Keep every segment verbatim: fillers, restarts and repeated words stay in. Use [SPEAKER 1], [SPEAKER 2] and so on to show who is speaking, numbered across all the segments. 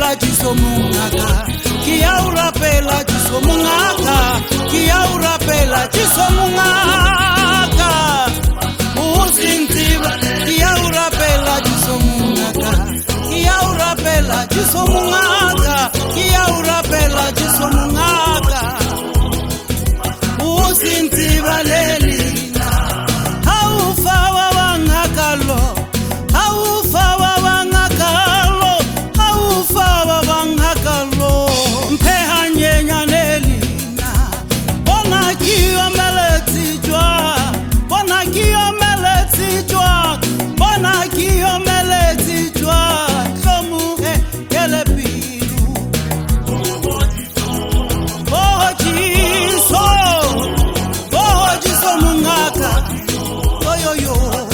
[SPEAKER 1] rapela Jesu mungaka, kia u rapela Jesu mungaka, kia u rapela Jesu mungaka. Usintiva, kia u rapela Jesu mungaka, kia u rapela Jesu mungaka, kia u rapela Jesu mungaka. Usintiva lelina, haufa wa wangakalo, haufa wa wangakalo, haufa wa wangakalo. Mpeha nyenya lelina, bona kiyo meleti jwa, bona kiyo meleti jwa, bona kiyo meleti jwa. Shomu he yele pilu, oh jiso, oh jiso mungaka, oh yo yo.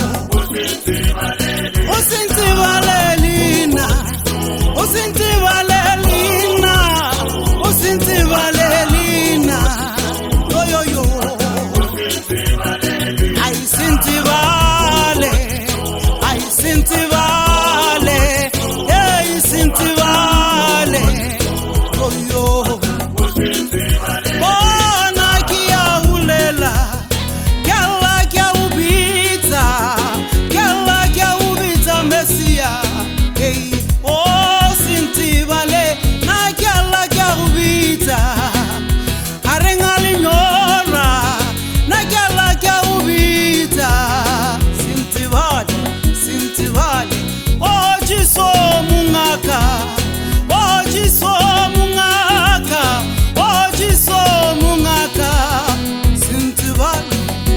[SPEAKER 1] Usintiva lelina, usintiva lelina, usintiva lelina, oh yo yo. Ay sintivale, ay sintivale, ay sintivale, oh yo. Bona kia ulela, kala kia ubita, kala kia ubita Mesia, hey, oh sintivale, na kala kia ubita, arengali nyora, na kala kia ubita, sintivale, sintivale, oh jiso mungaka, oh jiso mungaka, oh jiso mungaka, sintivale.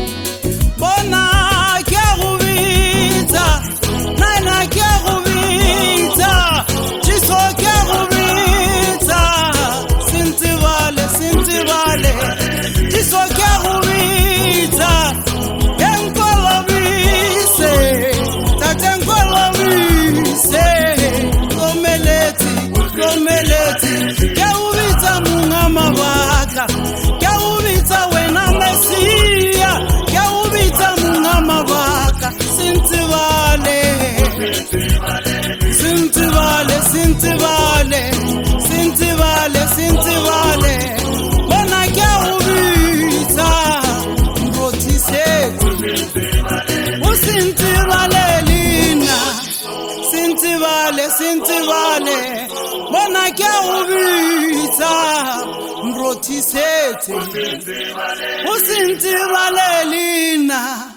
[SPEAKER 1] Bona kia ubita, nana kia ubita, jiso kia ubita, sintivale, sintivale, jiso kia ubita, enkolo bise, tate enkolo bise, komeleti, komeleti, kia ubita munga mabaka, kia ubita wena Mesia, kia ubita munga mabaka, sintivale, sintivale, sintivale, sintivale, sintivale, bona kia ubita, mrotiseti, usintivale lina, sintivale, sintivale, bona kia ubita, mrotiseti, usintivale lina.